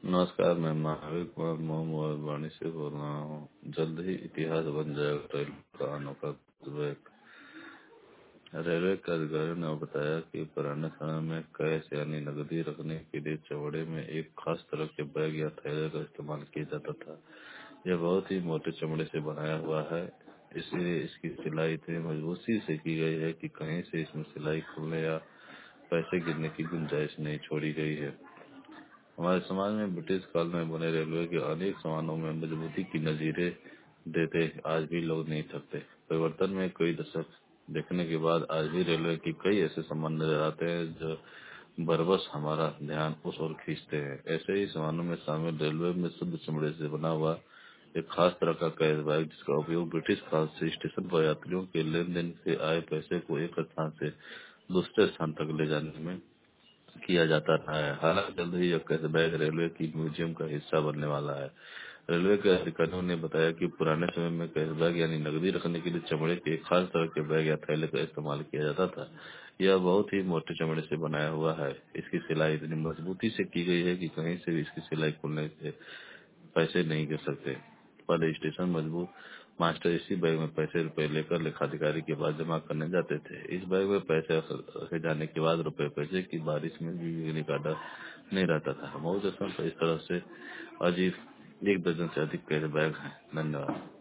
नमस्कार, मैं महावीर कुमार मोहम्मद वाणी से बोल रहा हूँ। जल्द ही इतिहास बन जाएगा रेल उड़ानों का। रेलवे के अधिकारियों ने बताया कि पुराने समय में कैश यानी नकदी रखने के लिए चमड़े में एक खास तरह के बैग या थैले का इस्तेमाल किया जाता था। यह बहुत ही मोटे चमड़े से बनाया हुआ है, इसलिए इसकी सिलाई इतनी मजबूती से की गई है कि कहीं से इसमें सिलाई खुलने या पैसे गिरने की गुंजाइश नहीं छोड़ी गई है। हमारे समाज में ब्रिटिश काल में बने रेलवे के अनेक सामानों में मजबूती की नजीरें देते आज भी लोग नहीं थकते। परिवर्तन में कई दशक देखने के बाद आज भी रेलवे की कई ऐसे सामान नजर आते हैं जो बरबस हमारा ध्यान उस ओर खींचते हैं। ऐसे ही सामानों में शामिल रेलवे में शुद्ध चमड़े से बना हुआ एक खास तरह का कैश बैग, जिसका उपयोग ब्रिटिश काल से स्टेशन पर यात्रियों के लेन देन से आए पैसे को एक स्थान से दूसरे स्थान तक ले जाने में किया जाता रहा है। हालांकि जल्द ही यह कैश बैग रेलवे की म्यूजियम का हिस्सा बनने वाला है। रेलवे के अधिकारियों ने बताया कि पुराने समय में कैश बैग यानी नकदी रखने के लिए चमड़े के एक खास तरह के बैग या थैले का इस्तेमाल किया जाता था। यह बहुत ही मोटे चमड़े से बनाया हुआ है। इसकी सिलाई इतनी मजबूती से की गई है कि कहीं से भी इसकी सिलाई खुलने से पैसे नहीं गिर सकते। पहले स्टेशन मजबूत मास्टर इसी बैग में पैसे रुपए लेकर लेखाधिकारी के पास जमा करने जाते थे। इस बैग में पैसे रखे जाने के बाद रुपए पैसे की बारिश में भी गिरने का डर नहीं रहता था। बहुत स्थान पर इस तरह से अजीब 1 दर्जन से अधिक कैश बैग हैं। धन्यवाद।